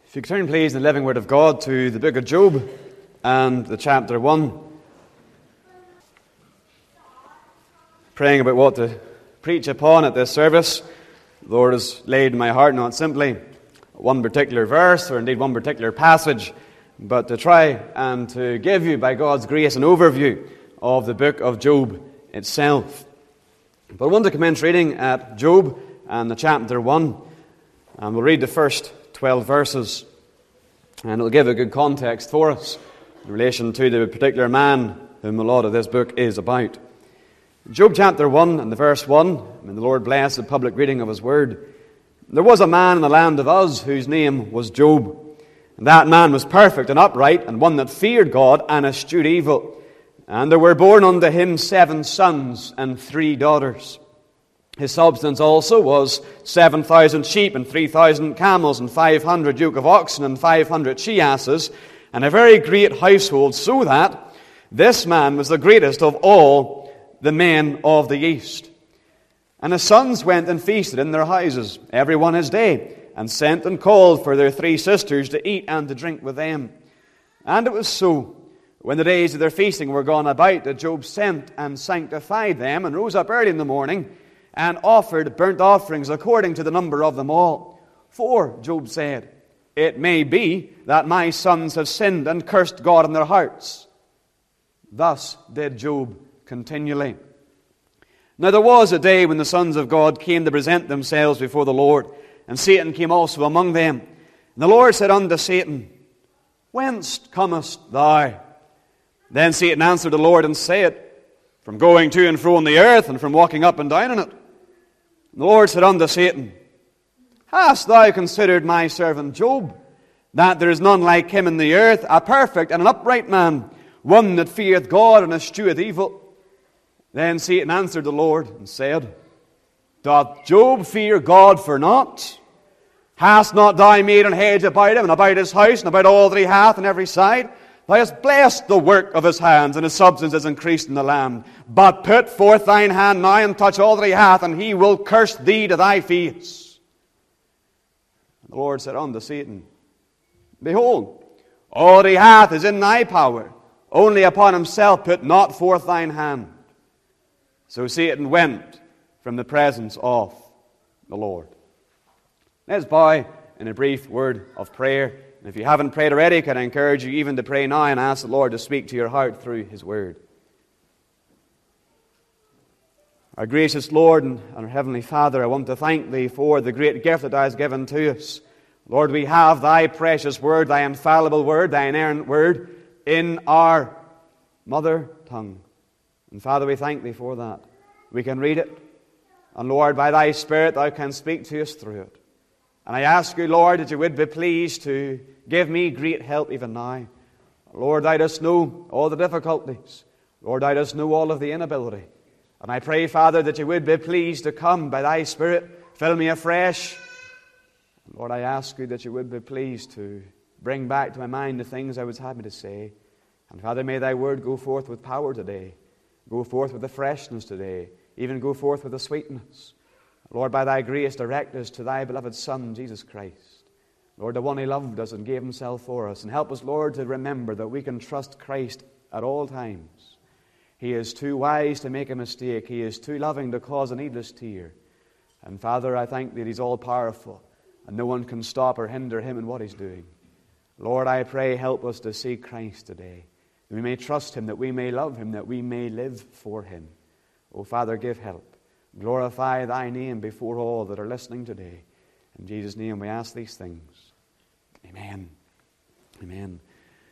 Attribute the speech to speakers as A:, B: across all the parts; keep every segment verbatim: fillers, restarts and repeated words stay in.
A: If you could turn, please, in the living Word of God to the book of Job and the chapter one. Praying about what to preach upon at this service. The Lord has laid in my heart not simply one particular verse or indeed one particular passage, but to try and to give you, by God's grace, an overview of the book of Job itself. But I want to commence reading at Job and the chapter one, and we'll read the first twelve verses, and it'll give a good context for us in relation to the particular man whom the lot of this book is about. Job chapter one and the verse one, may the Lord bless the public reading of His Word. There was a man in the land of Uz whose name was Job. And that man was perfect and upright, and one that feared God and eschewed evil. And there were born unto him seven sons and three daughters. His substance also was seven thousand sheep and three thousand camels and five hundred yoke of oxen and five hundred she-asses, and a very great household, so that this man was the greatest of all the men of the east. And his sons went and feasted in their houses, every one his day, and sent and called for their three sisters to eat and to drink with them. And it was so, when the days of their feasting were gone about, that Job sent and sanctified them, and rose up early in the morning, and offered burnt offerings according to the number of them all. For, Job said, it may be that my sons have sinned and cursed God in their hearts. Thus did Job continually. Now there was a day when the sons of God came to present themselves before the Lord, and Satan came also among them. And the Lord said unto Satan, Whence comest thou? Then Satan answered the Lord and said, From going to and fro on the earth, and from walking up and down in it. And the Lord said unto Satan, Hast thou considered my servant Job, that there is none like him in the earth, a perfect and an upright man, one that feareth God and escheweth evil? Then Satan answered the Lord and said, Doth Job fear God for naught? Hast not thou made an hedge about him, and about his house, and about all that he hath on every side? Thou hast blessed the work of his hands, and his substance is increased in the land. But put forth thine hand now, and touch all that he hath, and he will curse thee to thy face. And the Lord said unto Satan, Behold, all that he hath is in thy power. Only upon himself put not forth thine hand. So Satan went from the presence of the Lord. Let's bow in a brief word of prayer. And if you haven't prayed already, can I encourage you even to pray now and ask the Lord to speak to your heart through His Word. Our gracious Lord and our Heavenly Father, I want to thank Thee for the great gift that Thou hast given to us. Lord, we have Thy precious Word, Thy infallible Word, Thy inerrant Word in our mother tongue. And Father, we thank Thee for that. We can read it. And Lord, by Thy Spirit, Thou canst speak to us through it. And I ask You, Lord, that You would be pleased to give me great help even now. Lord, Thou dost know all the difficulties. Lord, Thou dost know all of the inability. And I pray, Father, that You would be pleased to come by Thy Spirit, fill me afresh. Lord, I ask You that You would be pleased to bring back to my mind the things I would have me to say. And Father, may Thy Word go forth with power today. Go forth with the freshness today. Even go forth with the sweetness. Lord, by Thy grace, direct us to Thy beloved Son, Jesus Christ. Lord, the one He loved us and gave Himself for us. And help us, Lord, to remember that we can trust Christ at all times. He is too wise to make a mistake. He is too loving to cause a needless tear. And Father, I thank Thee that He's all-powerful, and no one can stop or hinder Him in what He's doing. Lord, I pray, help us to see Christ today, that we may trust Him, that we may love Him, that we may live for Him. Oh, Father, give help. Glorify Thy name before all that are listening today. In Jesus' name we ask these things. Amen. Amen.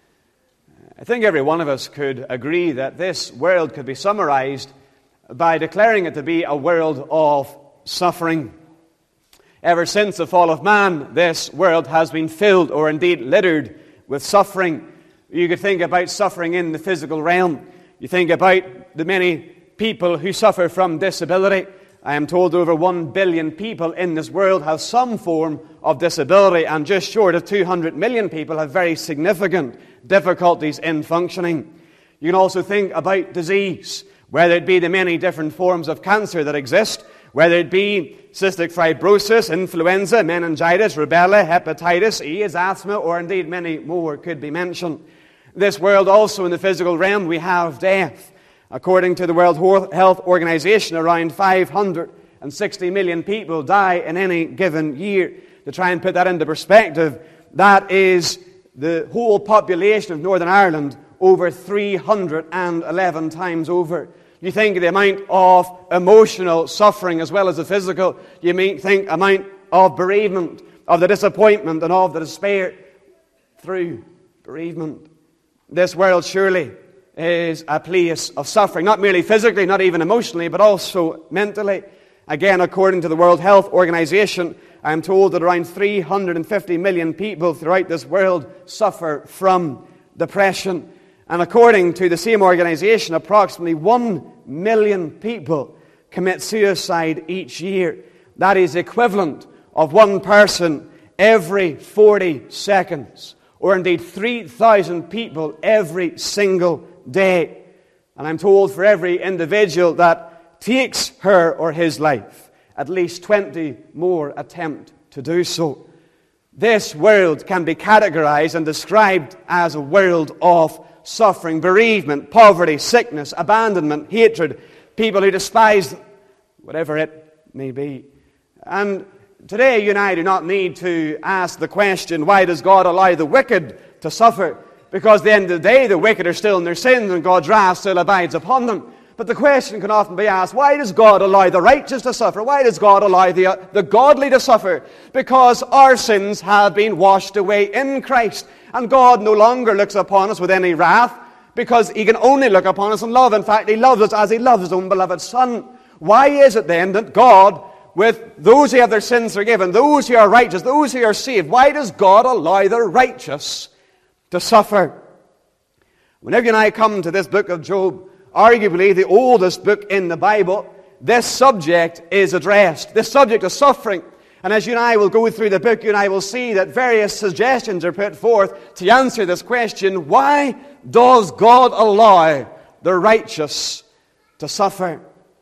A: I think every one of us could agree that this world could be summarized by declaring it to be a world of suffering. Ever since the fall of man, this world has been filled, or indeed littered, with suffering. You could think about suffering in the physical realm. You think about the many people who suffer from disability. I am told over one billion people in this world have some form of disability, and just short of two hundred million people have very significant difficulties in functioning. You can also think about disease, whether it be the many different forms of cancer that exist, whether it be cystic fibrosis, influenza, meningitis, rubella, hepatitis, AIDS, asthma, or indeed many more could be mentioned. This world also, in the physical realm, we have death. According to the World Health Organization, around five hundred sixty million people die in any given year. To try and put that into perspective, that is the whole population of Northern Ireland over three hundred eleven times over. You think of the amount of emotional suffering as well as the physical. You may think amount of bereavement, of the disappointment and of the despair through bereavement. This world surely is a place of suffering, not merely physically, not even emotionally, but also mentally. Again, according to the World Health Organization, I am told that around three hundred fifty million people throughout this world suffer from depression. And according to the same organization, approximately one million people commit suicide each year. That is equivalent of one person every forty seconds, or indeed three thousand people every single day. And I'm told for every individual that takes her or his life, at least twenty more attempt to do so. This world can be categorized and described as a world of suffering, bereavement, poverty, sickness, abandonment, hatred, people who despise them, whatever it may be. And today you and I do not need to ask the question, why does God allow the wicked to suffer? Because at the end of the day, the wicked are still in their sins and God's wrath still abides upon them. But the question can often be asked, why does God allow the righteous to suffer? Why does God allow the, uh, the godly to suffer? Because our sins have been washed away in Christ. And God no longer looks upon us with any wrath, because He can only look upon us in love. In fact, He loves us as He loves His own beloved Son. Why is it then that God, with those who have their sins forgiven, those who are righteous, those who are saved, why does God allow the righteous to suffer? Whenever you and I come to this book of Job, arguably the oldest book in the Bible, this subject is addressed. This subject of suffering. And as you and I will go through the book, you and I will see that various suggestions are put forth to answer this question, why does God allow the righteous to suffer?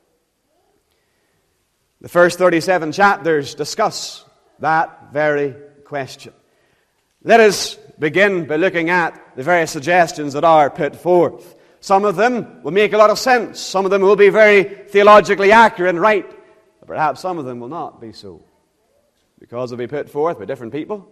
A: The first thirty-seven chapters discuss that very question. Let us begin by looking at the various suggestions that are put forth. Some of them will make a lot of sense. Some of them will be very theologically accurate and right. But perhaps some of them will not be so, because they'll be put forth by different people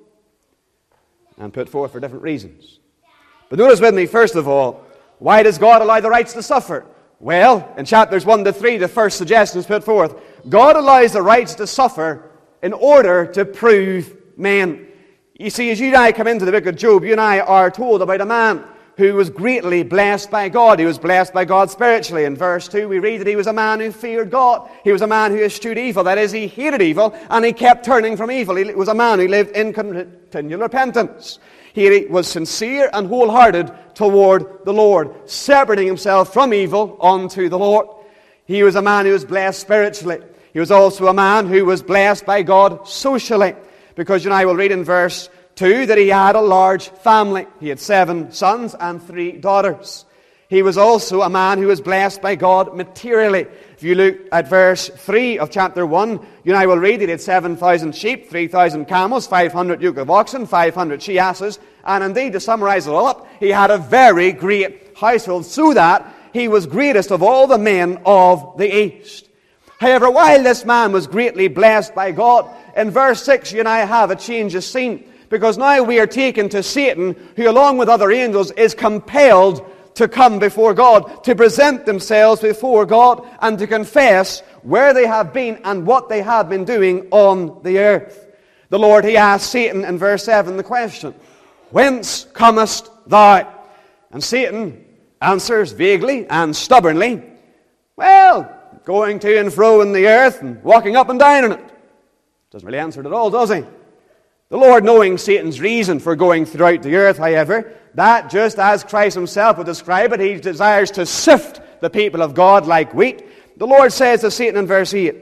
A: and put forth for different reasons. But notice with me, first of all, why does God allow the righteous to suffer? Well, in chapters one to three, the first suggestion is put forth. God allows the righteous to suffer in order to prove men. You see, as you and I come into the book of Job, you and I are told about a man who was greatly blessed by God. He was blessed by God spiritually. In verse two, we read that he was a man who feared God. He was a man who eschewed evil. That is, he hated evil, and he kept turning from evil. He was a man who lived in continual repentance. He was sincere and wholehearted toward the Lord, separating himself from evil unto the Lord. He was a man who was blessed spiritually. He was also a man who was blessed by God socially, because you and I will read in verse two, that he had a large family. He had seven sons and three daughters. He was also a man who was blessed by God materially. If you look at verse three of chapter one, you and I will read that he had seven thousand sheep, three thousand camels, five hundred yoke of oxen, five hundred she-asses, and indeed, to summarize it all up, he had a very great household, so that he was greatest of all the men of the East. However, while this man was greatly blessed by God, in verse six you and I have a change of scene. Because now we are taken to Satan, who along with other angels is compelled to come before God, to present themselves before God, and to confess where they have been and what they have been doing on the earth. The Lord, He asked Satan in verse seven the question, whence comest thou? And Satan answers vaguely and stubbornly, well, going to and fro in the earth and walking up and down in it. Doesn't really answer it at all, does he? The Lord, knowing Satan's reason for going throughout the earth, however, that just as Christ Himself would describe it, He desires to sift the people of God like wheat. The Lord says to Satan in verse eight,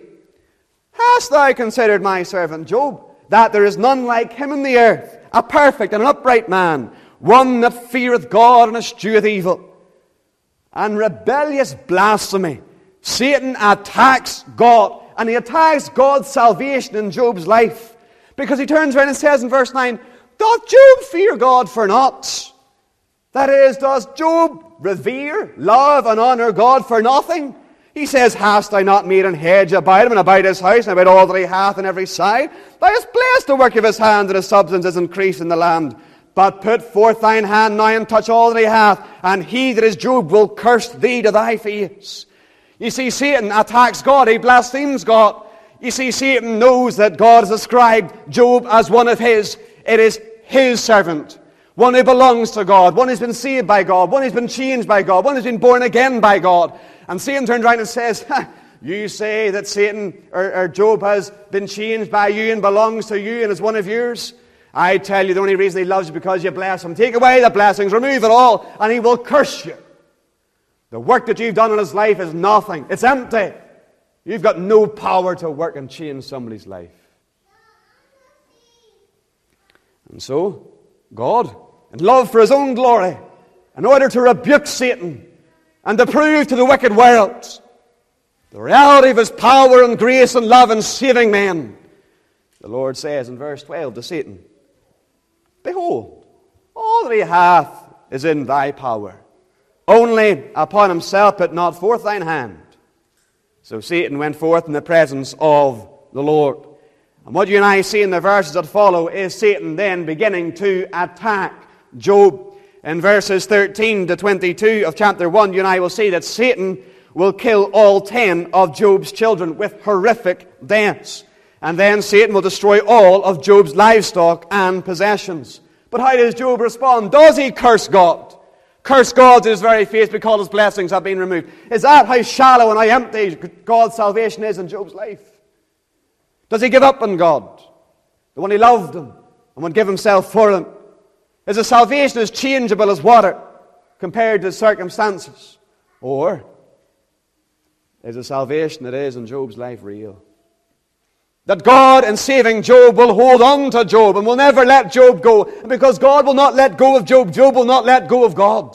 A: hast thou considered my servant Job, that there is none like him in the earth, a perfect and an upright man, one that feareth God and escheweth evil? And rebellious blasphemy, Satan attacks God and he attacks God's salvation in Job's life. Because he turns around and says in verse nine, doth Job fear God for naught? That is, does Job revere, love, and honor God for nothing? He says, hast thou not made an hedge about him, and about his house, and about all that he hath on every side? Thou hast blessed the work of his hand, and his substance is increased in the land. But put forth thine hand now, and touch all that he hath, and he that is Job will curse thee to thy face. You see, Satan attacks God, he blasphemes God. You see, Satan knows that God has described Job as one of his. It is his servant. One who belongs to God. One who's been saved by God. One who's been changed by God. One who's been born again by God. And Satan turns around and says, you say that Satan or, or Job has been changed by you and belongs to you and is one of yours? I tell you, the only reason he loves you is because you bless him. Take away the blessings, remove it all, and he will curse you. The work that you've done in his life is nothing. It's empty. You've got no power to work and change somebody's life. And so, God, in love for his own glory, in order to rebuke Satan and to prove to the wicked world the reality of his power and grace and love in saving men, the Lord says in verse twelve to Satan, behold, all that he hath is in thy power. Only upon himself put not forth thine hand. So Satan went forth in the presence of the Lord. And what you and I see in the verses that follow is Satan then beginning to attack Job. In verses thirteen to twenty-two of chapter one, you and I will see that Satan will kill all ten of Job's children with horrific deaths. And then Satan will destroy all of Job's livestock and possessions. But how does Job respond? Does he curse God? Curse God to his very face because his blessings have been removed. Is that how shallow and how empty God's salvation is in Job's life? Does he give up on God, the one who loved him and would give himself for him? Is his salvation as changeable as water compared to his circumstances? Or is the salvation that is in Job's life real? That God, in saving Job, will hold on to Job and will never let Job go. And because God will not let go of Job, Job will not let go of God.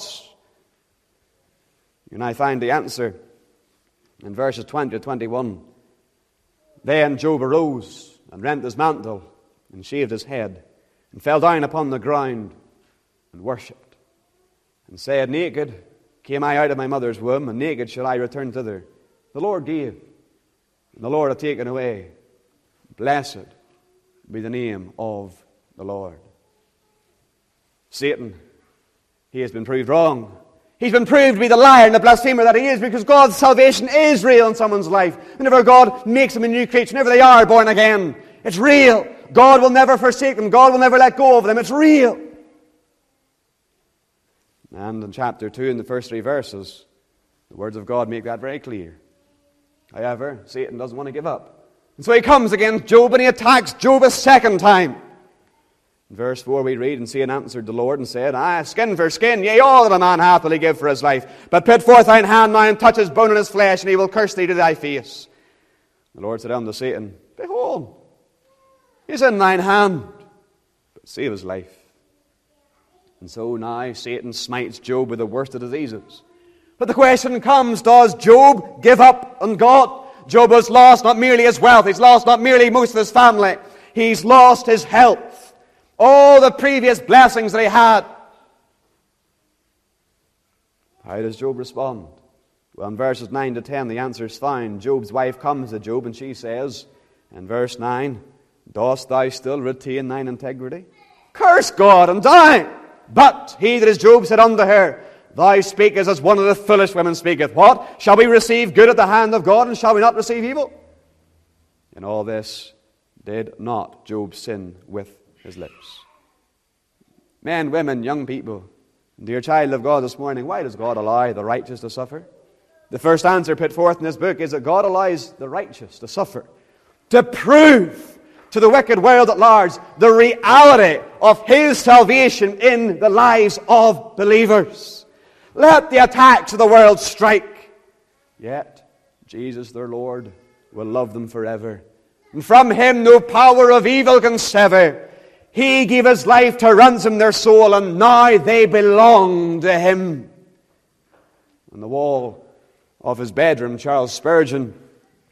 A: And I find the answer in verses twenty to twenty-one. Then Job arose and rent his mantle and shaved his head and fell down upon the ground and worshipped and said, naked came I out of my mother's womb, and naked shall I return thither. The Lord gave, and the Lord hath taken away. Blessed be the name of the Lord. Satan, he has been proved wrong. He's been proved to be the liar and the blasphemer that he is, because God's salvation is real in someone's life. Whenever God makes them a new creature, whenever they are born again, it's real. God will never forsake them. God will never let go of them. It's real. And in chapter two, in the first three verses, the words of God make that very clear. However, Satan doesn't want to give up. And so he comes against Job and he attacks Job a second time. In verse four we read, and Satan answered the Lord and said, ah, skin for skin, yea, all that a man hath will he give for his life. But put forth thine hand now and touch his bone and his flesh, and he will curse thee to thy face. The Lord said unto Satan, behold, he is in thine hand, but save his life. And so now Satan smites Job with the worst of diseases. But the question comes, does Job give up on God? Job has lost not merely his wealth, he's lost not merely most of his family, he's lost his health. All the previous blessings that he had. How does Job respond? Well, in verses nine to ten, the answer is found. Job's wife comes to Job and she says, in verse nine, dost thou still retain thine integrity? Curse God and die. But he that is Job said unto her, thou speakest as one of the foolish women speaketh. What? Shall we receive good at the hand of God, and shall we not receive evil? In all this did not Job sin with his lips. Men, women, young people, dear child of God this morning, why does God allow the righteous to suffer? The first answer put forth in this book is that God allows the righteous to suffer, to prove to the wicked world at large the reality of His salvation in the lives of believers. Let the attacks of the world strike. Yet, Jesus their Lord will love them forever. And from Him no power of evil can sever. He gave His life to ransom their soul, and now they belong to Him. On the wall of his bedroom, Charles Spurgeon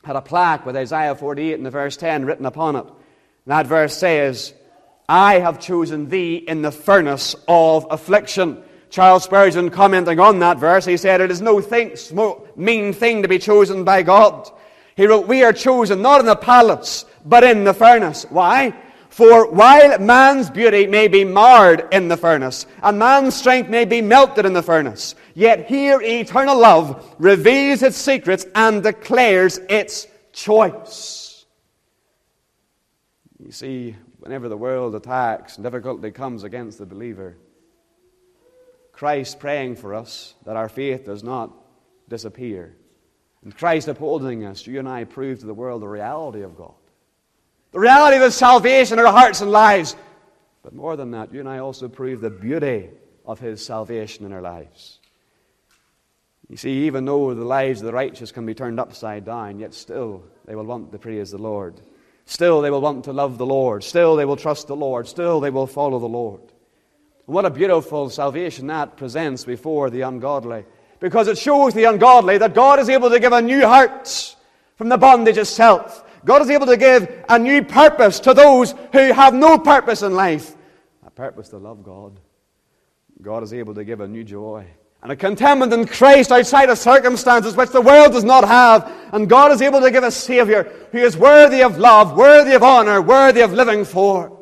A: had a plaque with Isaiah forty-eight and the verse ten written upon it. And that verse says, I have chosen thee in the furnace of affliction. Charles Spurgeon, commenting on that verse, he said, it is no thing, mean thing to be chosen by God. He wrote, we are chosen not in the palace, but in the furnace. Why? For while man's beauty may be marred in the furnace, and man's strength may be melted in the furnace, yet here eternal love reveals its secrets and declares its choice. You see, whenever the world attacks and difficulty comes against the believer, Christ praying for us that our faith does not disappear, and Christ upholding us, you and I prove to the world the reality of God. The reality of His salvation in our hearts and lives. But more than that, you and I also prove the beauty of His salvation in our lives. You see, even though the lives of the righteous can be turned upside down, yet still they will want to praise the Lord. Still they will want to love the Lord. Still they will trust the Lord. Still they will follow the Lord. And what a beautiful salvation that presents before the ungodly. Because it shows the ungodly that God is able to give a new heart from the bondage of self. God is able to give a new purpose to those who have no purpose in life. A purpose to love God. God is able to give a new joy and a contentment in Christ outside of circumstances which the world does not have. And God is able to give a Savior who is worthy of love, worthy of honor, worthy of living for.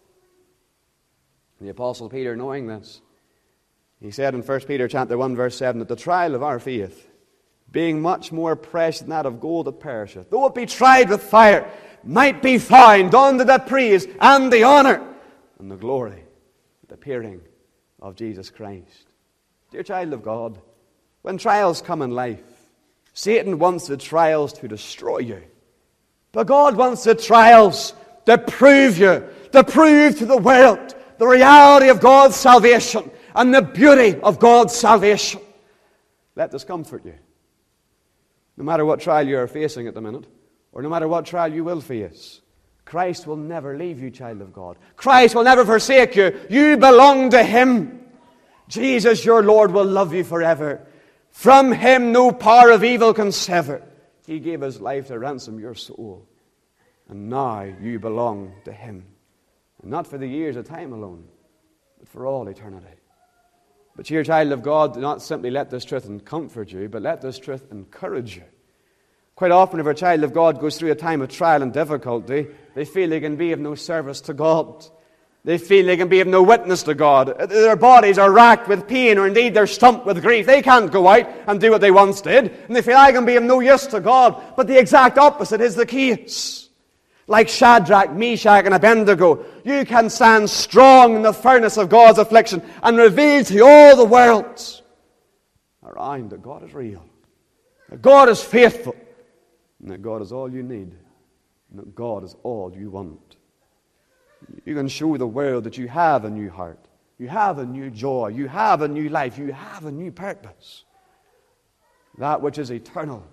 A: The Apostle Peter, knowing this, he said in First Peter chapter one, verse seven, that the trial of our faith, being much more precious than that of gold that perisheth, though it be tried with fire, might be found unto the praise and the honor and the glory of the appearing of Jesus Christ. Dear child of God, when trials come in life, Satan wants the trials to destroy you. But God wants the trials to prove you, to prove to the world the reality of God's salvation and the beauty of God's salvation. Let this comfort you. No matter what trial you are facing at the minute, or no matter what trial you will face, Christ will never leave you, child of God. Christ will never forsake you. You belong to Him. Jesus, your Lord, will love you forever. From Him no power of evil can sever. He gave His life to ransom your soul. And now you belong to Him. And not for the years of time alone, but for all eternity. But dear child of God, do not simply let this truth comfort you, but let this truth encourage you. Quite often, if a child of God goes through a time of trial and difficulty, they feel they can be of no service to God. They feel they can be of no witness to God. Their bodies are racked with pain, or indeed they're stumped with grief. They can't go out and do what they once did, and they feel, I can be of no use to God. But the exact opposite is the case. Like Shadrach, Meshach, and Abednego, you can stand strong in the furnace of God's affliction and reveal to all the world around that God is real, that God is faithful, and that God is all you need, and that God is all you want. You can show the world that you have a new heart, you have a new joy, you have a new life, you have a new purpose. That which is eternal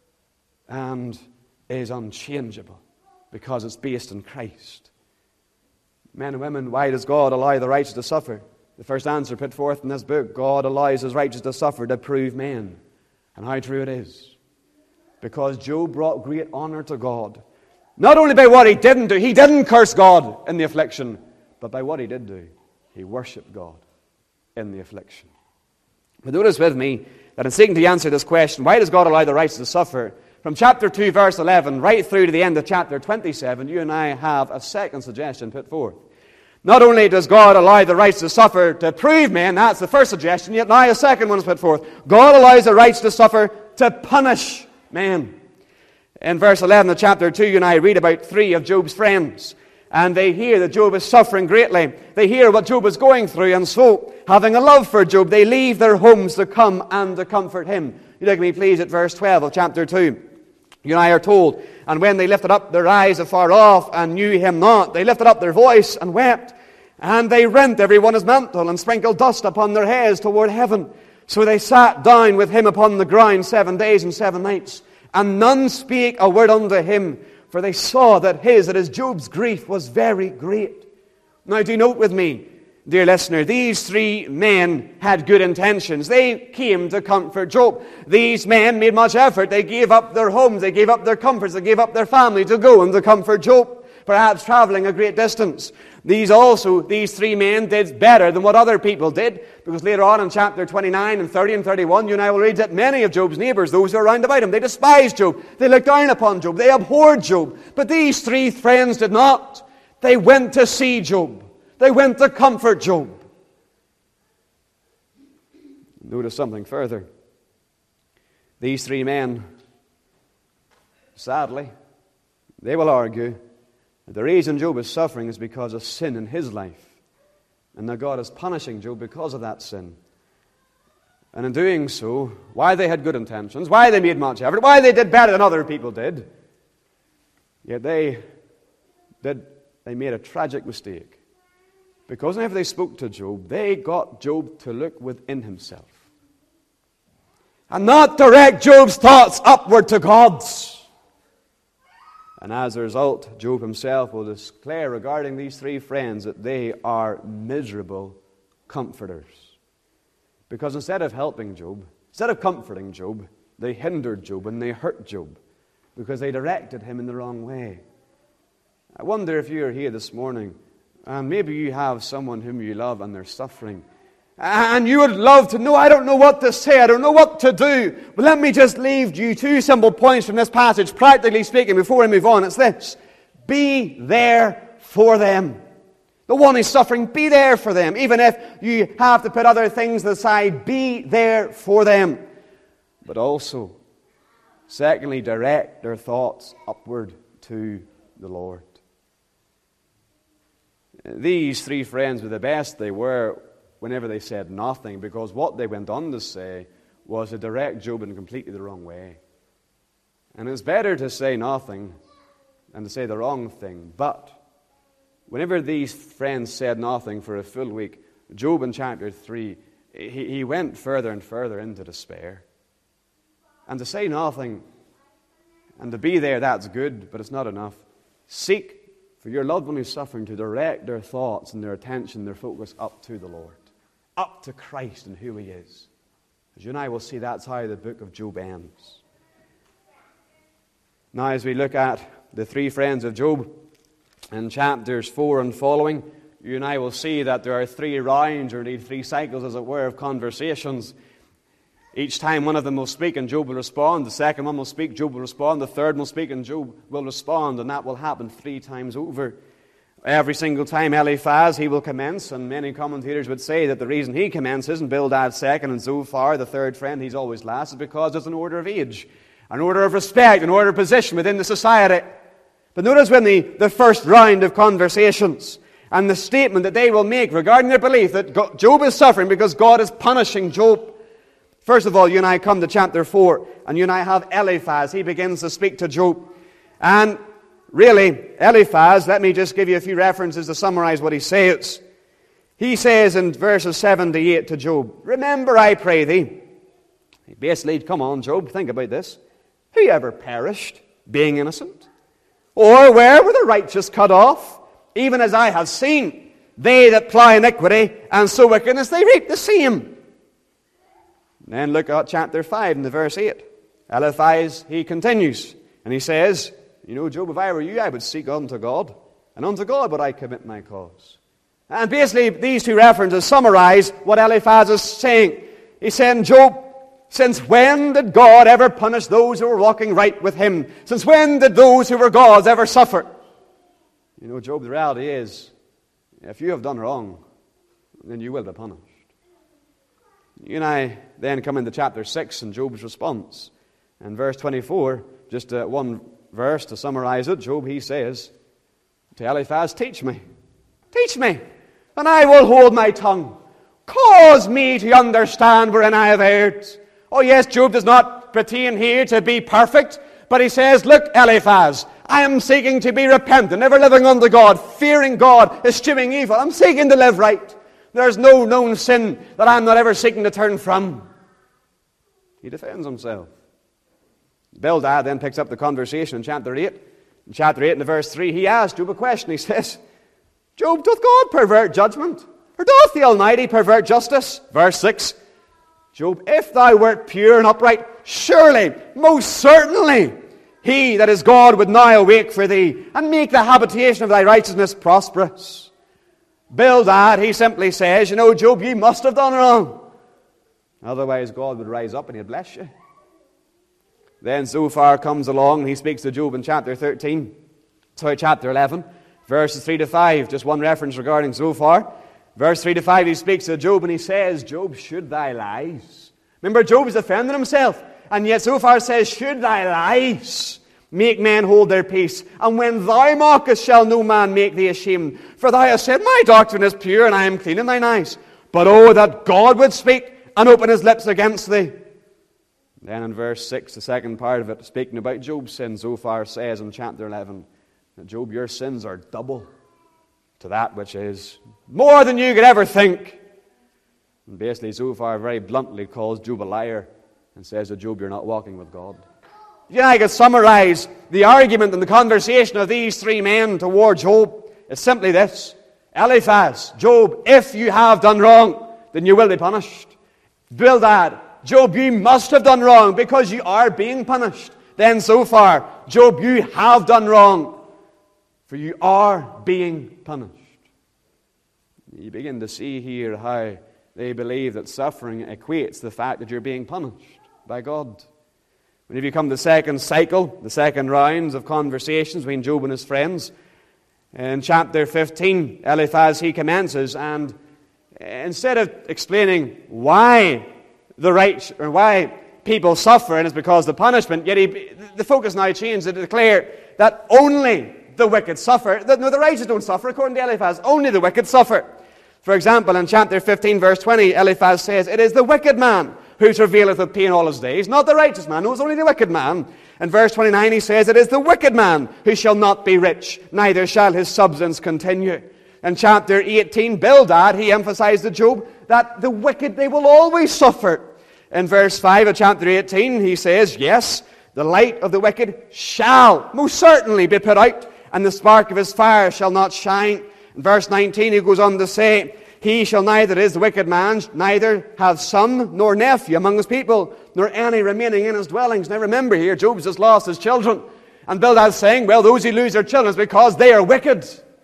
A: and is unchangeable, because it's based in Christ. Men and women, why does God allow the righteous to suffer? The first answer put forth in this book, God allows His righteous to suffer to prove men. And how true it is. Because Job brought great honor to God. Not only by what he didn't do, he didn't curse God in the affliction, but by what he did do, he worshipped God in the affliction. But notice with me that in seeking to answer this question, why does God allow the righteous to suffer? From chapter two, verse eleven, right through to the end of chapter twenty-seven, you and I have a second suggestion put forth. Not only does God allow the righteous to suffer to prove men, that's the first suggestion, yet now a second one is put forth. God allows the righteous to suffer to punish men. In verse eleven of chapter two, you and I read about three of Job's friends. And they hear that Job is suffering greatly. They hear what Job is going through. And so, having a love for Job, they leave their homes to come and to comfort him. You look at me, please, at verse twelve of chapter two. You and I are told, and when they lifted up their eyes afar off and knew him not, they lifted up their voice and wept. And they rent every one his mantle and sprinkled dust upon their heads toward heaven. So they sat down with him upon the ground seven days and seven nights. And none spake a word unto him, for they saw that his, that is Job's grief, was very great. Now do note with me, dear listener, these three men had good intentions. They came to comfort Job. These men made much effort. They gave up their homes, they gave up their comforts, they gave up their family to go and to comfort Job, perhaps traveling a great distance. These also, these three men did better than what other people did, because later on in chapter twenty-nine and thirty and thirty-one, you and I will read that many of Job's neighbors, those who were round about him, they despised Job, they looked down upon Job, they abhorred Job. But these three friends did not. They went to see Job. They went to comfort Job. Notice something further. These three men, sadly, they will argue that the reason Job is suffering is because of sin in his life, and that God is punishing Job because of that sin. And in doing so, why they had good intentions, why they made much effort, why they did better than other people did, yet they did, they made a tragic mistake. Because whenever they spoke to Job, they got Job to look within himself and not direct Job's thoughts upward to God's. And as a result, Job himself will declare regarding these three friends that they are miserable comforters. Because instead of helping Job, instead of comforting Job, they hindered Job and they hurt Job because they directed him in the wrong way. I wonder if you are here this morning and maybe you have someone whom you love and they're suffering. And you would love to know, I don't know what to say, I don't know what to do. But let me just leave you two simple points from this passage, practically speaking, before we move on. It's this: be there for them. The one who's suffering, be there for them. Even if you have to put other things aside, be there for them. But also, secondly, direct their thoughts upward to the Lord. These three friends were the best they were whenever they said nothing, because what they went on to say was to direct Job in completely the wrong way. And it's better to say nothing than to say the wrong thing. But whenever these friends said nothing for a full week, Job in chapter three, he, he went further and further into despair. And to say nothing and to be there, that's good, but it's not enough. Seek for your loved one who's suffering to direct their thoughts and their attention, their focus up to the Lord, up to Christ and who He is. As you and I will see, that's how the book of Job ends. Now, as we look at the three friends of Job in chapters four and following, you and I will see that there are three rounds, or indeed three cycles, as it were, of conversations. Each time one of them will speak and Job will respond. The second one will speak, Job will respond. The third one will speak and Job will respond. And that will happen three times over. Every single time Eliphaz, he will commence. And many commentators would say that the reason he commences and Bildad second and Zophar, the third friend, he's always last, is because it's an order of age, an order of respect, an order of position within the society. But notice when the, the first round of conversations and the statement that they will make regarding their belief that Job is suffering because God is punishing Job. First of all, you and I come to chapter four, and you and I have Eliphaz. He begins to speak to Job. And really, Eliphaz, let me just give you a few references to summarize what he says. He says in verses seven to eight to Job, "Remember, I pray thee." Basically, come on, Job, think about this. Who ever perished, being innocent? Or where were the righteous cut off? Even as I have seen, they that plow iniquity and sow wickedness, they reap the same. Then look at chapter five and the verse eight. Eliphaz, he continues, and he says, "You know, Job, if I were you, I would seek unto God, and unto God would I commit my cause." And basically, these two references summarize what Eliphaz is saying. He's saying, Job, since when did God ever punish those who were walking right with Him? Since when did those who were God's ever suffer? You know, Job, the reality is, if you have done wrong, then you will be punished. You and I then come into chapter six and Job's response. And verse twenty-four, just uh, one verse to summarize it, Job, he says to Eliphaz, "Teach me, teach me, and I will hold my tongue. Cause me to understand wherein I have erred." Oh yes, Job does not pretend here to be perfect, but he says, "Look, Eliphaz, I am seeking to be repentant, ever living unto God, fearing God, eschewing evil. I'm seeking to live right. There's no known sin that I'm not ever seeking to turn from." He defends himself. Bildad then picks up the conversation in chapter eight. In chapter eight, in the verse three, he asks Job a question. He says, "Job, doth God pervert judgment? Or doth the Almighty pervert justice? Verse six. Job, if thou wert pure and upright, surely, most certainly, he that is God would now awake for thee, and make the habitation of thy righteousness prosperous. Bildad, he simply says, you know, Job, you must have done wrong. Otherwise, God would rise up and he'd bless you. Then Zophar comes along and he speaks to Job in chapter thirteen, sorry, chapter eleven, verses three to five. Just one reference regarding Zophar. Verse three to five, he speaks to Job and he says, Job, should thy lies. Remember, Job is defending himself. And yet Zophar says, should thy lies make men hold their peace? And when thou mockest, shall no man make thee ashamed. For thou hast said, my doctrine is pure, and I am clean in thine eyes. But oh, that God would speak and open his lips against thee. Then in verse six, the second part of it, speaking about Job's sins, Zophar says in chapter eleven, that Job, your sins are double to that which is more than you could ever think. And basically, Zophar very bluntly calls Job a liar and says to Job, you're not walking with God. If you and I could summarize the argument and the conversation of these three men toward Job, it's simply this. Eliphaz, Job, if you have done wrong, then you will be punished. Bildad, Job, you must have done wrong because you are being punished. Then Zophar, Job, you have done wrong, for you are being punished. You begin to see here how they believe that suffering equates the fact that you're being punished by God. When you come to the second cycle, the second rounds of conversations between Job and his friends, in chapter fifteen, Eliphaz, he commences, and instead of explaining why the right or why people suffer and it's because of the punishment, yet he, the focus now changed to declare that only the wicked suffer. No, the righteous don't suffer, according to Eliphaz. Only the wicked suffer. For example, in chapter fifteen, verse twenty, Eliphaz says, it is the wicked man who travaileth with pain all his days, not the righteous man. No, it's only the wicked man. In verse twenty-nine, he says, it is the wicked man who shall not be rich, neither shall his substance continue. In chapter eighteen, Bildad, he emphasized to Job that the wicked, they will always suffer. In verse five of chapter eighteen, he says, yes, the light of the wicked shall most certainly be put out, and the spark of his fire shall not shine. In verse nineteen, he goes on to say, he shall neither is the wicked man, neither have son nor nephew among his people, nor any remaining in his dwellings. Now remember here, Job's just lost his children. And Bildad's saying, well, those who lose their children is because they are wicked.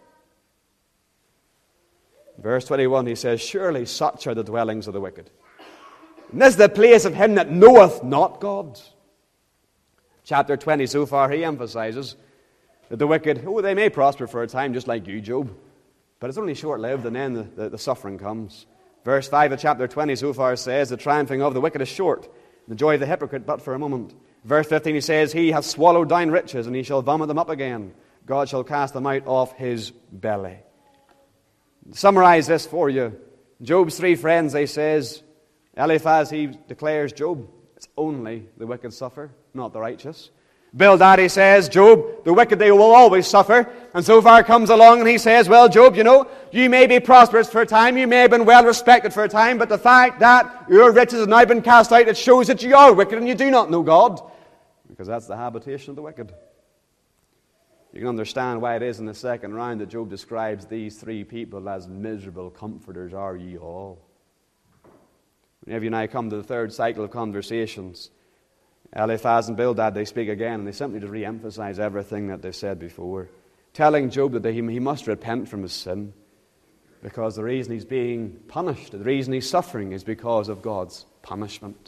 A: Verse twenty-one, he says, surely such are the dwellings of the wicked. And this is the place of him that knoweth not God. Chapter twenty, so far, he emphasizes that the wicked, oh, they may prosper for a time just like you, Job. But it's only short-lived, and then the, the, the suffering comes. Verse five of chapter twenty, so far, says, the triumphing of the wicked is short, the joy of the hypocrite but for a moment. Verse fifteen, he says, he hath swallowed down riches, and he shall vomit them up again. God shall cast them out of his belly. To summarize this for you, Job's three friends, they says, Eliphaz, he declares, Job, it's only the wicked suffer, not the righteous. Bildad, he says, Job, the wicked, they will always suffer. And Zophar comes along and he says, well, Job, you know, you may be prosperous for a time, you may have been well respected for a time, but the fact that your riches have now been cast out, it shows that you are wicked and you do not know God. Because that's the habitation of the wicked. You can understand why it is in the second round that Job describes these three people as miserable comforters are ye all. Whenever you and I come to the third cycle of conversations, Eliphaz and Bildad, they speak again, and they simply just re-emphasize everything that they've said before, telling Job that he, he must repent from his sin, because the reason he's being punished, the reason he's suffering is because of God's punishment.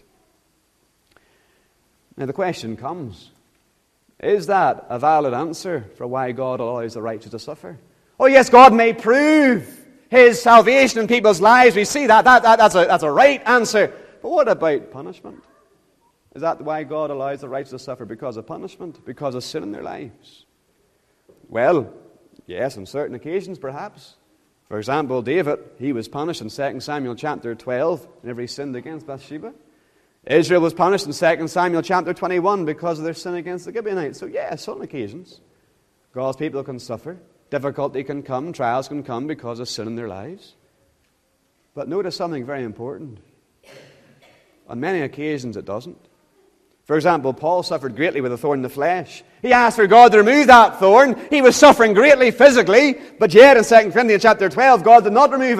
A: Now the question comes, is that a valid answer for why God allows the righteous to suffer? Oh yes, God may prove his salvation in people's lives. We see that. that, that that's, a, that's a right answer. But what about punishment? Is that why God allows the righteous to suffer? Because of punishment? Because of sin in their lives? Well, yes, on certain occasions perhaps. For example, David, he was punished in Second Samuel chapter twelve whenever he sinned against Bathsheba. Israel was punished in Second Samuel chapter twenty-one because of their sin against the Gibeonites. So yes, on occasions, God's people can suffer. Difficulty can come, trials can come because of sin in their lives. But notice something very important. On many occasions it doesn't. For example, Paul suffered greatly with a thorn in the flesh. He asked for God to remove that thorn. He was suffering greatly physically, but yet in Second Corinthians chapter twelve, God did not remove it.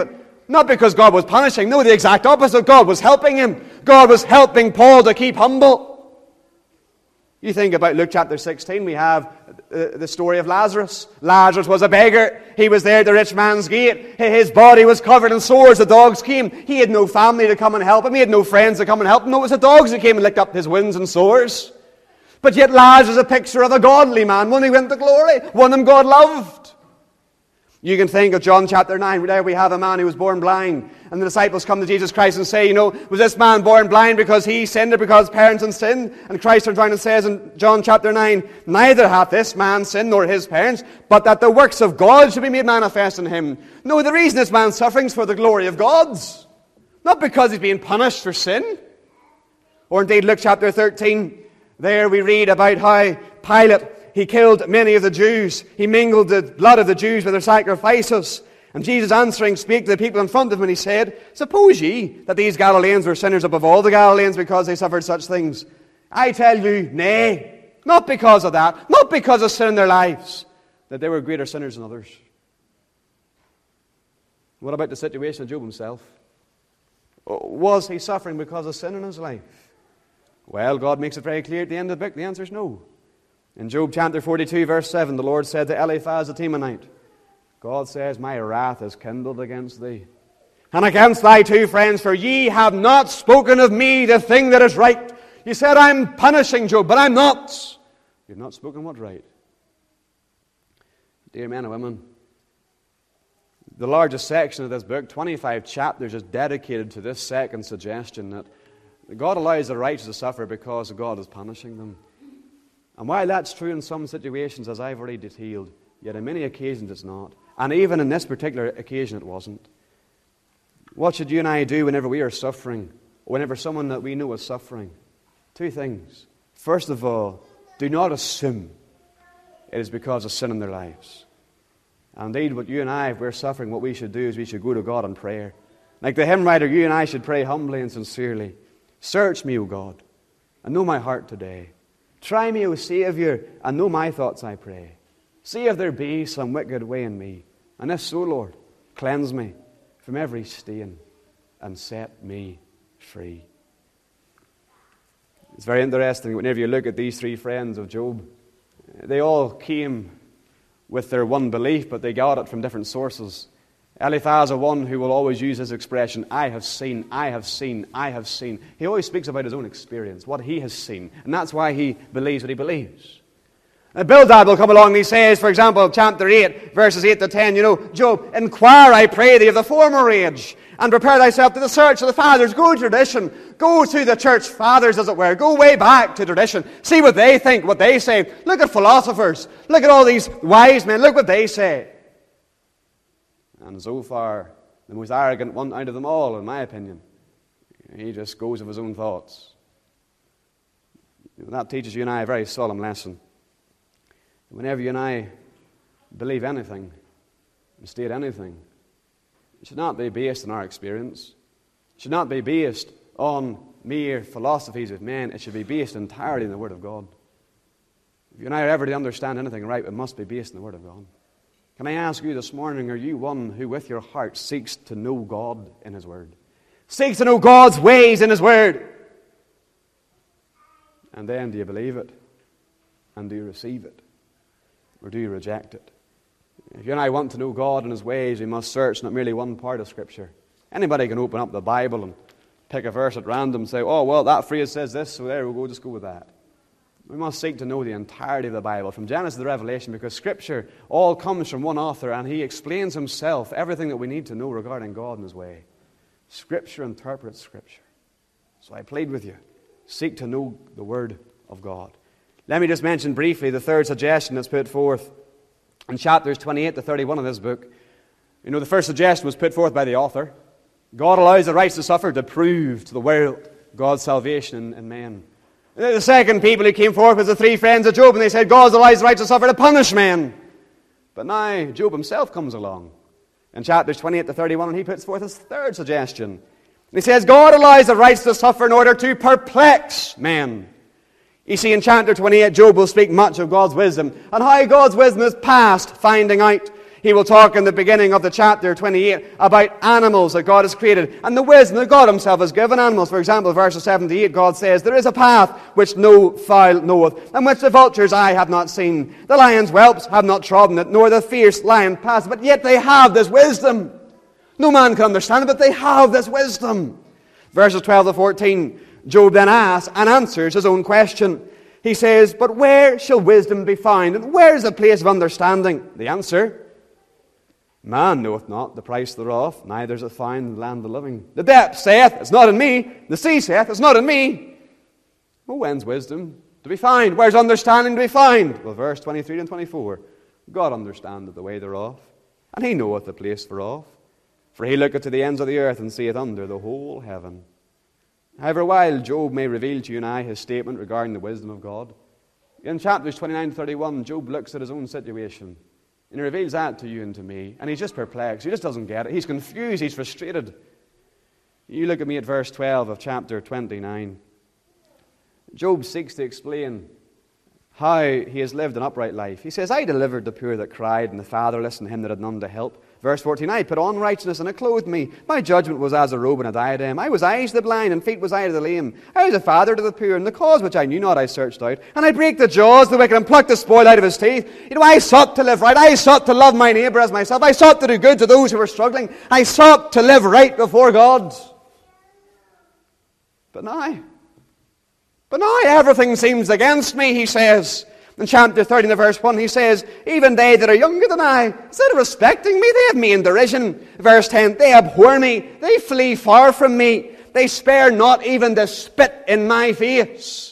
A: Not because God was punishing. No, the exact opposite. God was helping him. God was helping Paul to keep humble. You think about Luke chapter sixteen, we have the story of Lazarus. Lazarus was a beggar. He was there at the rich man's gate. His body was covered in sores. The dogs came. He had no family to come and help him. He had no friends to come and help him. No, it was the dogs who came and licked up his wounds and sores. But yet Lazarus is a picture of a godly man, one who went to glory, one whom God loved. You can think of John chapter nine. There we have a man who was born blind. And the disciples come to Jesus Christ and say, you know, was this man born blind because he sinned or because his parents had sinned? And Christ turns around and says in John chapter nine, neither hath this man sinned nor his parents, but that the works of God should be made manifest in him. No, the reason this man's suffering is for the glory of God's. Not because he's being punished for sin. Or indeed, Luke chapter thirteen, there we read about how Pilate, he killed many of the Jews. He mingled the blood of the Jews with their sacrifices. And Jesus answering spake to the people in front of him, and he said, suppose ye that these Galileans were sinners above all the Galileans because they suffered such things? I tell you, nay, not because of that, not because of sin in their lives, that they were greater sinners than others. What about the situation of Job himself? Was he suffering because of sin in his life? Well, God makes it very clear at the end of the book. The answer is no. In Job chapter forty-two, verse seven, the Lord said to Eliphaz the Temanite, God says, my wrath is kindled against thee, and against thy two friends, for ye have not spoken of me the thing that is right. You said, I'm punishing Job, but I'm not. You've not spoken what's right. Dear men and women, the largest section of this book, twenty-five chapters, is dedicated to this second suggestion that God allows the righteous to suffer because God is punishing them. And while that's true in some situations, as I've already detailed, yet on many occasions it's not. And even in this particular occasion it wasn't. What should you and I do whenever we are suffering, or whenever someone that we know is suffering? Two things. First of all, do not assume it is because of sin in their lives. And indeed, what you and I, if we're suffering, what we should do is we should go to God in prayer. Like the hymn writer, you and I should pray humbly and sincerely. Search me, O God, and know my heart today. Try me, O Savior, and know my thoughts, I pray. See if there be some wicked way in me. And if so, Lord, cleanse me from every stain and set me free. It's very interesting whenever you look at these three friends of Job. They all came with their one belief, but they got it from different sources. Eliphaz, a one who will always use his expression, I have seen, I have seen, I have seen. He always speaks about his own experience, what he has seen. And that's why he believes what he believes. And Bildad will come along and he says, for example, chapter eight, verses eight to ten, you know, Job, inquire, I pray thee, of the former age, and prepare thyself to the search of the fathers. Go to tradition. Go to the church fathers, as it were. Go way back to tradition. See what they think, what they say. Look at philosophers. Look at all these wise men. Look what they say. And so far, the most arrogant one out of them all, in my opinion, he just goes of his own thoughts. That teaches you and I a very solemn lesson. Whenever you and I believe anything, and state anything, it should not be based on our experience. It should not be based on mere philosophies of men. It should be based entirely in the Word of God. If you and I are ever to understand anything right, it must be based in the Word of God. Can I ask you this morning, are you one who with your heart seeks to know God in His Word? Seeks to know God's ways in His Word? And then do you believe it? And do you receive it? Or do you reject it? If you and I want to know God and His ways, we must search not merely one part of Scripture. Anybody can open up the Bible and pick a verse at random and say, oh, well, that phrase says this, so there we go, just go with that. We must seek to know the entirety of the Bible, from Genesis to Revelation, because Scripture all comes from one author, and he explains himself everything that we need to know regarding God and His way. Scripture interprets Scripture. So I plead with you, seek to know the Word of God. Let me just mention briefly the third suggestion that's put forth in chapters twenty-eight to thirty-one of this book. You know, the first suggestion was put forth by the author. God allows the righteous to suffer to prove to the world God's salvation in, in men. The second people who came forth was the three friends of Job, and they said, God allows the righteous to suffer to punish men. But now Job himself comes along in chapters twenty-eight to thirty-one, and he puts forth his third suggestion. He says, God allows the righteous to suffer in order to perplex men. You see, in chapter twenty-eight, Job will speak much of God's wisdom and how God's wisdom is past finding out. He will talk in the beginning of the chapter twenty-eight about animals that God has created and the wisdom that God himself has given animals. For example, verse seventy-eight, God says, "There is a path which no fowl knoweth, and which the vulture's eye hath not seen. The lion's whelps have not trodden it, nor the fierce lion passed. But yet they have this wisdom." No man can understand it, but they have this wisdom. Verses twelve to fourteen, Job then asks and answers his own question. He says, "But where shall wisdom be found? And where is the place of understanding?" The answer, "Man knoweth not the price thereof, neither is it found in the land of the living. The depth saith, It's not in me. The sea saith, It's not in me." Well, when's wisdom to be found? Where's understanding to be found? Well, verse twenty-three and twenty-four, "God understandeth the way thereof, and he knoweth the place thereof. For he looketh to the ends of the earth, and seeth under the whole heaven." However, while Job may reveal to you and I his statement regarding the wisdom of God, in chapters twenty-nine to thirty-one, Job looks at his own situation, and he reveals that to you and to me, and he's just perplexed. He just doesn't get it. He's confused. He's frustrated. You look at me at verse twelve of chapter twenty-nine. Job seeks to explain how he has lived an upright life. He says, "I delivered the poor that cried, and the fatherless, and him that had none to help." Verse fourteen, "I put on righteousness, and it clothed me. My judgment was as a robe and a diadem. I was eyes to the blind, and feet was I to the lame. I was a father to the poor, and the cause which I knew not I searched out. And I break the jaws of the wicked, and pluck the spoil out of his teeth. You know, I sought to live right. I sought to love my neighbor as myself. I sought to do good to those who were struggling. I sought to live right before God. But now, but now everything seems against me," he says. In chapter thirteen, verse one, he says, "Even they that are younger than I, instead of respecting me, they have me in derision." Verse ten, "They abhor me, they flee far from me. They spare not even to spit in my face."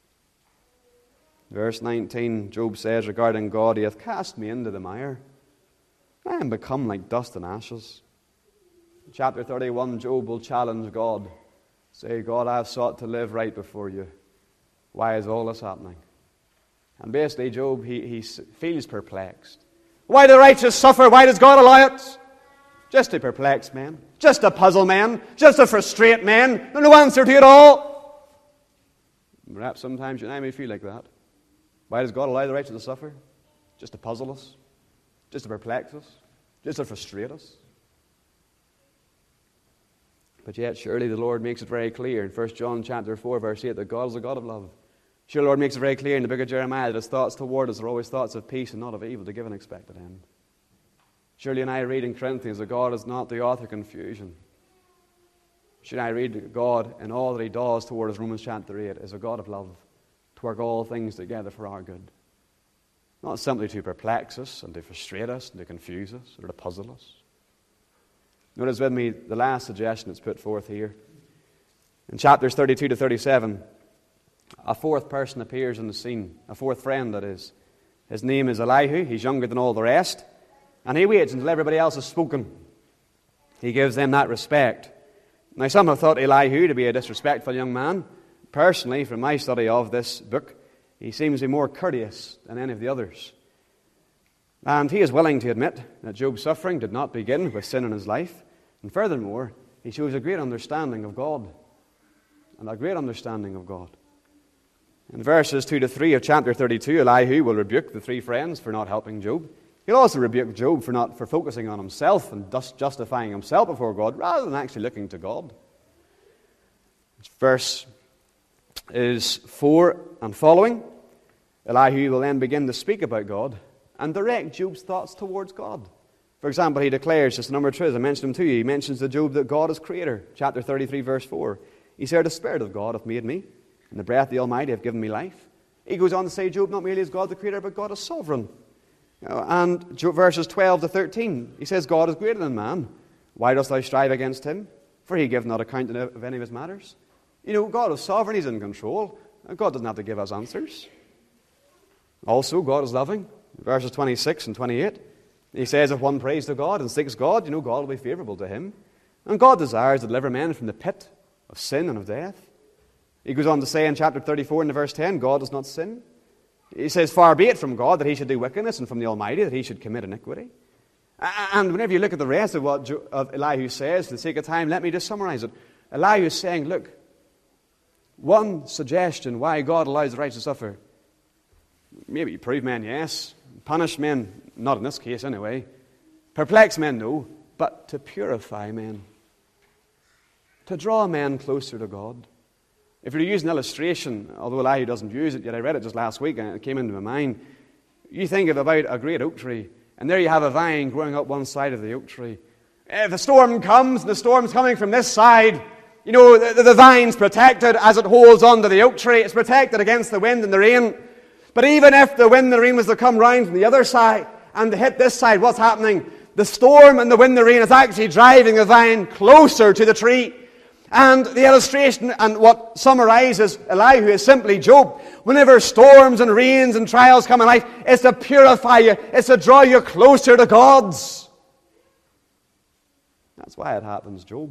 A: Verse nineteen, Job says regarding God, "He hath cast me into the mire. I am become like dust and ashes." In chapter thirty-one, Job will challenge God. Say, "God, I have sought to live right before you. Why is all this happening?" And basically, Job, he, he feels perplexed. Why do the righteous suffer? Why does God allow it? Just to perplex men. Just to puzzle men. Just to frustrate men. There's no answer to it all. Perhaps sometimes you and I may feel like that. Why does God allow the righteous to suffer? Just to puzzle us. Just to perplex us. Just to frustrate us. But yet, surely the Lord makes it very clear in First John chapter four, verse eight, that God is a God of love. Sure, the Lord makes it very clear in the book of Jeremiah that his thoughts toward us are always thoughts of peace and not of evil, to give an expected end. Surely, and I read in Corinthians that God is not the author of confusion. Should I read God in all that he does toward us, Romans chapter eight, is a God of love, to work all things together for our good. Not simply to perplex us and to frustrate us and to confuse us or to puzzle us. Notice with me the last suggestion that's put forth here. In chapters thirty-two to thirty-seven, a fourth person appears on the scene, a fourth friend, that is. His name is Elihu. He's younger than all the rest. And he waits until everybody else has spoken. He gives them that respect. Now, some have thought Elihu to be a disrespectful young man. Personally, from my study of this book, he seems to be more courteous than any of the others. And he is willing to admit that Job's suffering did not begin with sin in his life. And furthermore, he shows a great understanding of God. And a great understanding of God. In verses two to three of chapter thirty-two, Elihu will rebuke the three friends for not helping Job. He'll also rebuke Job for not for focusing on himself and thus justifying himself before God rather than actually looking to God. Verse is four and following. Elihu will then begin to speak about God and direct Job's thoughts towards God. For example, he declares, just a number of truths, I mentioned them to you. He mentions to Job that God is creator. Chapter thirty-three, verse four. He said, "The Spirit of God hath made me, and the breath of the Almighty hath given me life." He goes on to say, Job not merely is God the creator, but God is sovereign. You know, and verses twelve to thirteen, he says, "God is greater than man. Why dost thou strive against him? For he giveth not account of any of his matters." You know, God is sovereign, he's in control. God doesn't have to give us answers. Also, God is loving. Verses twenty-six and twenty-eight, he says, "If one prays to God and seeks God, you know, God will be favorable to him. And God desires to deliver men from the pit of sin and of death." He goes on to say in chapter thirty-four and verse ten, God does not sin. He says, "Far be it from God that he should do wickedness, and from the Almighty that he should commit iniquity." And whenever you look at the rest of what of Elihu says, for the sake of time, let me just summarize it. Elihu is saying, look, one suggestion why God allows the righteous to suffer. Maybe prove men, yes. Punish men, not in this case anyway. Perplex men, no, but to purify men. To draw men closer to God. If you're using illustration, although Elihu doesn't use it, yet I read it just last week and it came into my mind. You think of about a great oak tree, and there you have a vine growing up one side of the oak tree. If the storm comes, and the storm's coming from this side, you know, the, the vine's protected as it holds onto the oak tree. It's protected against the wind and the rain. But even if the wind and the rain was to come round from the other side and to hit this side, what's happening? The storm and the wind and the rain is actually driving the vine closer to the tree. And the illustration and what summarizes Elihu is simply Job. Whenever storms and rains and trials come in life, it's to purify you. It's to draw you closer to God's. That's why it happens, Job.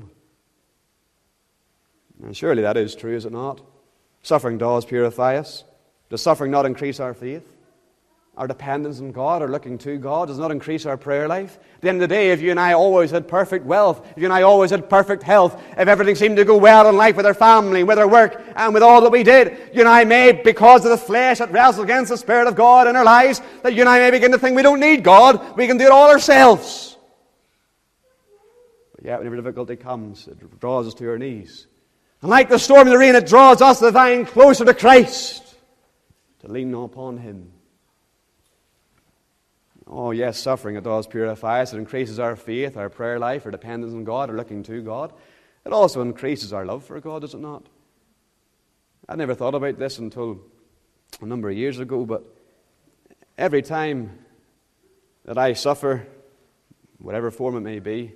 A: And surely that is true, is it not? Suffering does purify us. Does suffering not increase our faith? Our dependence on God, our looking to God, does not increase our prayer life. At the end of the day, if you and I always had perfect wealth, if you and I always had perfect health, if everything seemed to go well in life with our family, with our work, and with all that we did, you and I may, because of the flesh that wrestles against the Spirit of God in our lives, that you and I may begin to think we don't need God, we can do it all ourselves. But yet, whenever difficulty comes, it draws us to our knees. And like the storm and the rain, it draws us, the vine, closer to Christ, to lean upon Him. Oh yes, suffering, it does purify us. It increases our faith, our prayer life, our dependence on God, our looking to God. It also increases our love for God, does it not? I never thought about this until a number of years ago, but every time that I suffer, whatever form it may be,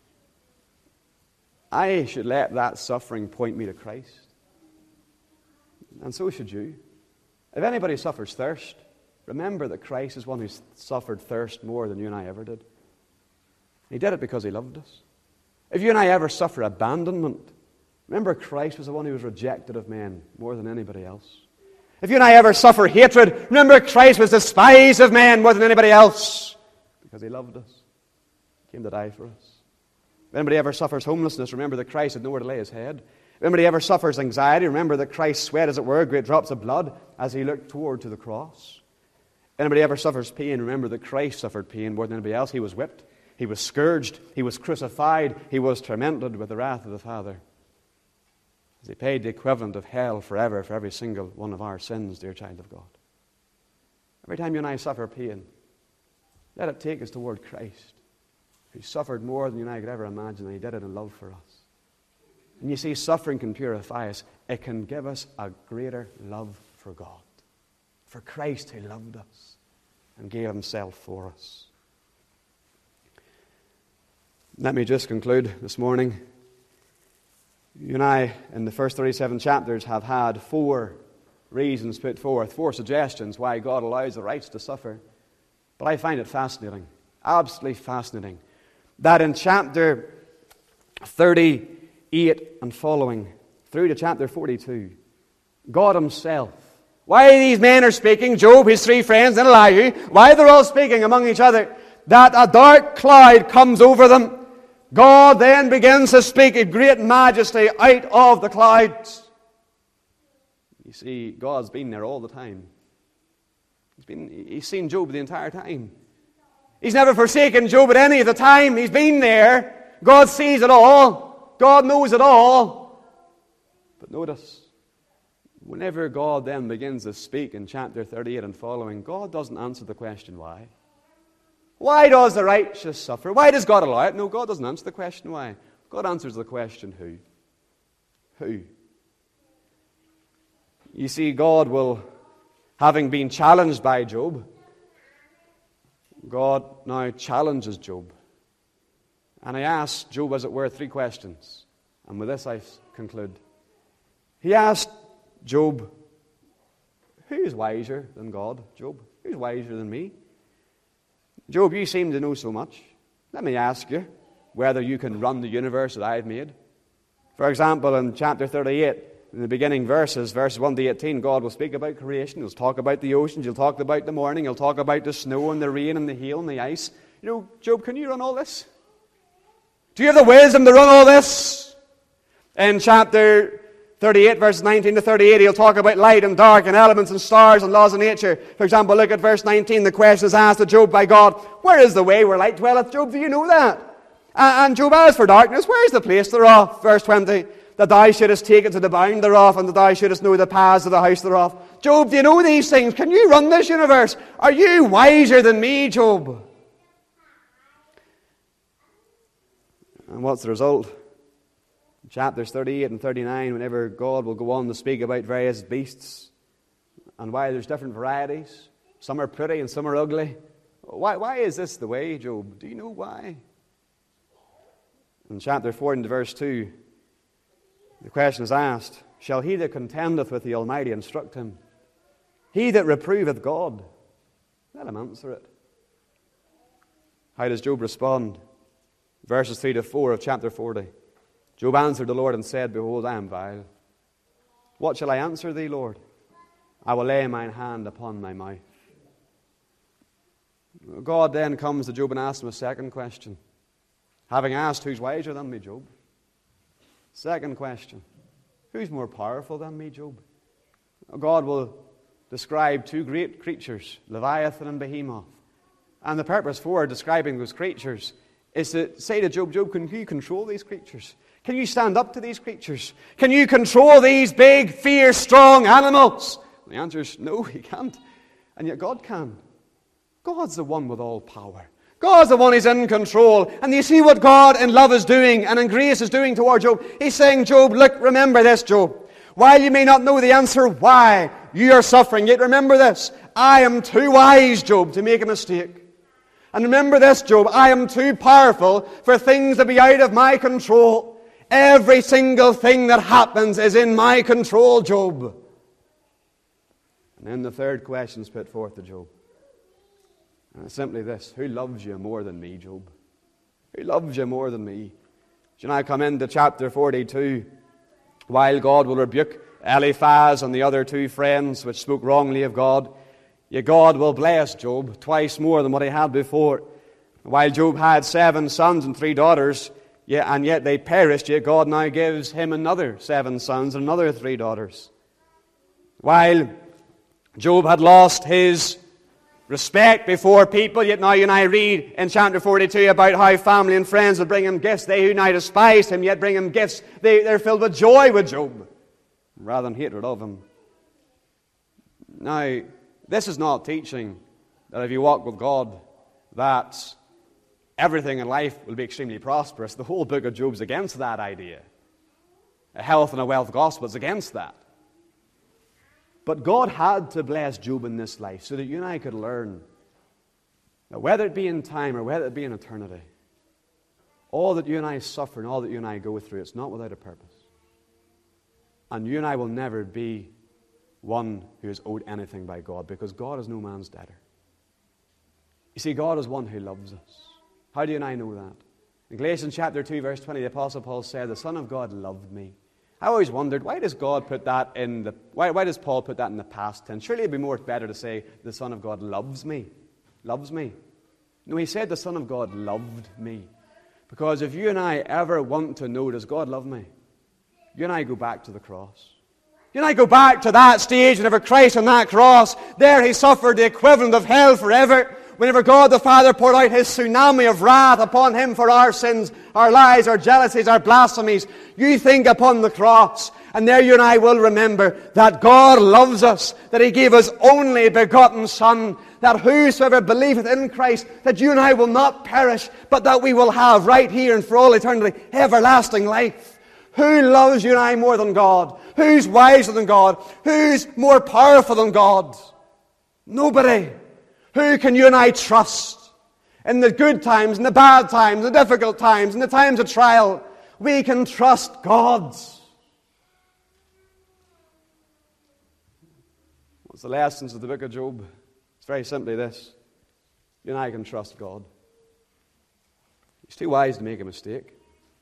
A: I should let that suffering point me to Christ. And so should you. If anybody suffers thirst, remember that Christ is one who suffered thirst more than you and I ever did. He did it because He loved us. If you and I ever suffer abandonment, remember Christ was the one who was rejected of men more than anybody else. If you and I ever suffer hatred, remember Christ was despised of men more than anybody else because He loved us. He came to die for us. If anybody ever suffers homelessness, remember that Christ had nowhere to lay His head. If anybody ever suffers anxiety, remember that Christ sweat, as it were, great drops of blood as He looked toward to the cross. If anybody ever suffers pain, remember that Christ suffered pain more than anybody else. He was whipped, He was scourged, He was crucified, He was tormented with the wrath of the Father. As He paid the equivalent of hell forever for every single one of our sins, dear child of God. Every time you and I suffer pain, let it take us toward Christ, who suffered more than you and I could ever imagine, and He did it in love for us. And you see, suffering can purify us. It can give us a greater love for God. For Christ who loved us and gave Himself for us. Let me just conclude this morning. You and I, in the first thirty-seven chapters, have had four reasons put forth, four suggestions why God allows the righteous to suffer. But I find it fascinating, absolutely fascinating, that in chapter thirty-eight and following, through to chapter forty-two, God Himself, why these men are speaking, Job, his three friends, and Elihu, why they're all speaking among each other, that a dark cloud comes over them. God then begins to speak in great majesty out of the clouds. You see, God's been there all the time. He's been, he's seen Job the entire time. He's never forsaken Job at any of the time. He's been there. God sees it all. God knows it all. But notice, whenever God then begins to speak in chapter thirty-eight and following, God doesn't answer the question why. Why does the righteous suffer? Why does God allow it? No, God doesn't answer the question why. God answers the question who. Who? You see, God will, having been challenged by Job, God now challenges Job. And I asked Job, as it were, three questions. And with this I conclude. He asked Job, who is wiser than God? Job, who's wiser than me? Job, you seem to know so much. Let me ask you whether you can run the universe that I've made. For example, in chapter thirty-eight, in the beginning verses, verses one to eighteen, God will speak about creation. He'll talk about the oceans. He'll talk about the morning. He'll talk about the snow and the rain and the hail and the ice. You know, Job, can you run all this? Do you have the wisdom to run all this? In chapter thirty-eight, verses nineteen to thirty-eight, he'll talk about light and dark and elements and stars and laws of nature. For example, look at verse nineteen. The question is asked to Job by God, where is the way where light dwelleth? Job, do you know that? And Job, as for darkness, where is the place thereof? Verse twenty, that thou shouldest take it to the bound thereof, and that thou shouldest know the paths of the house thereof. Job, do you know these things? Can you run this universe? Are you wiser than me, Job? And what's the result? In chapters thirty-eight and thirty-nine, whenever God will go on to speak about various beasts, and why there's different varieties, some are pretty and some are ugly. Why, why is this the way, Job? Do you know why? In chapter four and verse two, the question is asked, shall he that contendeth with the Almighty instruct him? He that reproveth God, let him answer it. How does Job respond? Verses three to four of chapter forty. Job answered the Lord and said, behold, I am vile. What shall I answer thee, Lord? I will lay mine hand upon my mouth. God then comes to Job and asks him a second question. Having asked, who's wiser than me, Job? Second question, who's more powerful than me, Job? God will describe two great creatures, Leviathan and Behemoth. And the purpose for describing those creatures is to say to Job, Job, can you control these creatures? Can you stand up to these creatures? Can you control these big, fierce, strong animals? And the answer is no, he can't. And yet God can. God's the one with all power. God's the one who's in control. And you see what God in love is doing and in grace is doing toward Job. He's saying, Job, look, remember this, Job. While you may not know the answer why you are suffering, yet remember this. I am too wise, Job, to make a mistake. And remember this, Job. I am too powerful for things to be out of my control. Every single thing that happens is in my control, Job. And then the third question is put forth to Job. And it's simply this. Who loves you more than me, Job? Who loves you more than me? Do you now come into chapter forty-two, while God will rebuke Eliphaz and the other two friends which spoke wrongly of God, yet God will bless Job twice more than what he had before. While Job had seven sons and three daughters, yet, and yet they perished, yet God now gives him another seven sons and another three daughters. While Job had lost his respect before people, yet now you and I read in chapter forty-two about how family and friends will bring him gifts. They who now despised him, yet bring him gifts. They, they're filled with joy with Job, rather than hatred of him. Now, this is not teaching that if you walk with God, that everything in life will be extremely prosperous. The whole book of Job's against that idea. A health and a wealth gospel is against that. But God had to bless Job in this life so that you and I could learn that whether it be in time or whether it be in eternity, all that you and I suffer and all that you and I go through, it's not without a purpose. And you and I will never be one who is owed anything by God, because God is no man's debtor. You see, God is one who loves us. How do you and I know that? In Galatians chapter two, verse twenty, the Apostle Paul said, the Son of God loved me. I always wondered, why does God put that in the, why, why does Paul put that in the past tense? Surely it'd be more better to say, the Son of God loves me. Loves me. No, he said the Son of God loved me. Because if you and I ever want to know, does God love me? You and I go back to the cross. You and I go back to that stage whenever Christ on that cross, there he suffered the equivalent of hell forever. Whenever God the Father poured out his tsunami of wrath upon him for our sins, our lies, our jealousies, our blasphemies, you think upon the cross, and there you and I will remember that God loves us, that he gave his only begotten Son, that whosoever believeth in Christ, that you and I will not perish, but that we will have right here and for all eternity everlasting life. Who loves you and I more than God? Who's wiser than God? Who's more powerful than God? Nobody. Who can you and I trust? In the good times, in the bad times, the difficult times, in the times of trial, we can trust God. What's the lessons of the book of Job? It's very simply this. You and I can trust God. He's too wise to make a mistake.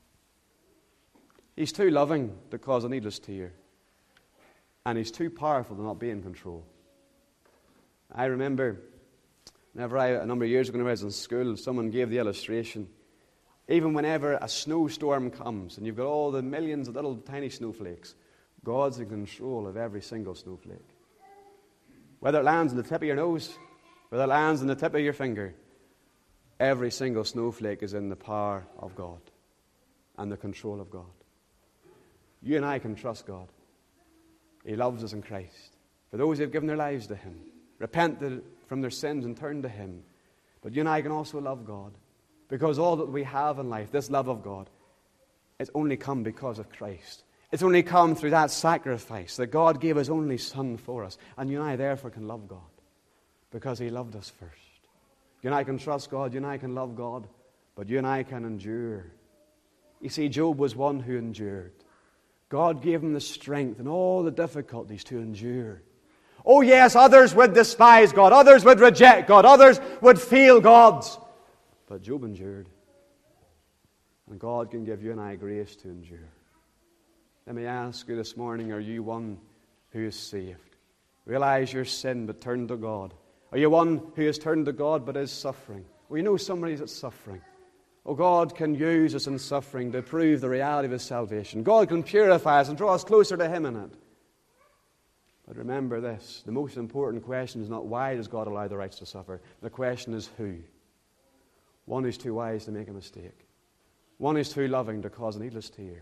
A: He's too loving to cause a needless tear. And he's too powerful to not be in control. I remember whenever I, a number of years ago when I was in school, someone gave the illustration. Even whenever a snowstorm comes and you've got all the millions of little tiny snowflakes, God's in control of every single snowflake. Whether it lands on the tip of your nose, whether it lands on the tip of your finger, every single snowflake is in the power of God and the control of God. You and I can trust God. He loves us in Christ. For those who have given their lives to Him, repented from their sins and turned to Him. But you and I can also love God. Because all that we have in life, this love of God, it's only come because of Christ. It's only come through that sacrifice that God gave His only Son for us. And you and I therefore can love God because He loved us first. You and I can trust God, you and I can love God, but you and I can endure. You see, Job was one who endured. God gave him the strength and all the difficulties to endure. Oh yes, others would despise God, others would reject God, others would fail God. But Job endured. And God can give you and I grace to endure. Let me ask you this morning, are you one who is saved? Realize your sin but turn to God. Are you one who has turned to God but is suffering? Well, you know somebody that's suffering. Oh, God can use us in suffering to prove the reality of His salvation. God can purify us and draw us closer to Him in it. But remember this, the most important question is not why does God allow the righteous to suffer. The question is who. One who's too wise to make a mistake. One who's too loving to cause a needless tear.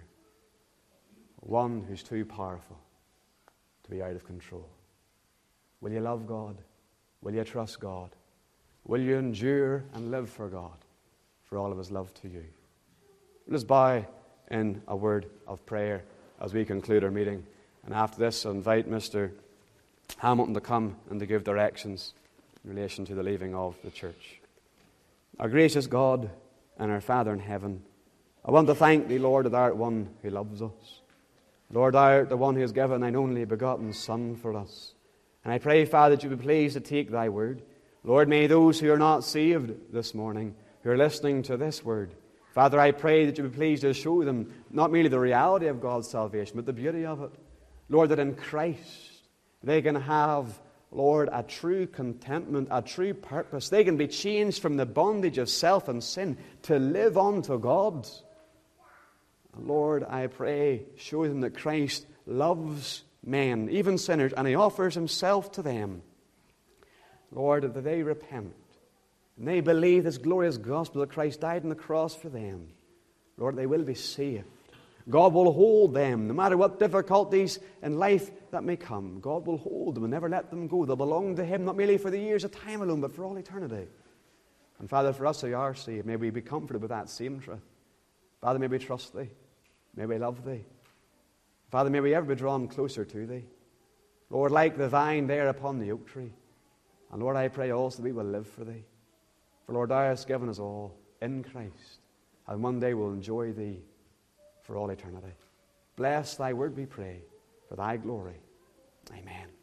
A: One who's too powerful to be out of control. Will you love God? Will you trust God? Will you endure and live for God, for all of His love to you? Let's bow in a word of prayer as we conclude our meeting. And after this, I'll invite Mister Hamilton to come and to give directions in relation to the leaving of the church. Our gracious God and our Father in heaven, I want to thank Thee, Lord, that Thou art one who loves us. Lord, Thou art the one who has given Thine only begotten Son for us. And I pray, Father, that You be pleased to take Thy word. Lord, may those who are not saved this morning, who are listening to this word, Father, I pray that You be pleased to show them not merely the reality of God's salvation, but the beauty of it. Lord, that in Christ they can have, Lord, a true contentment, a true purpose. They can be changed from the bondage of self and sin to live unto God. And Lord, I pray, show them that Christ loves men, even sinners, and He offers Himself to them. Lord, that they repent and they believe this glorious gospel that Christ died on the cross for them. Lord, they will be saved. God will hold them, no matter what difficulties in life that may come. God will hold them and never let them go. They'll belong to Him, not merely for the years of time alone, but for all eternity. And Father, for us who are saved, may we be comforted with that same truth. Father, may we trust Thee. May we love Thee. Father, may we ever be drawn closer to Thee. Lord, like the vine there upon the oak tree. And Lord, I pray also that we will live for Thee. For Lord, Thou hast given us all in Christ. And one day we'll enjoy Thee for all eternity. Bless Thy word, we pray, for Thy glory. Amen.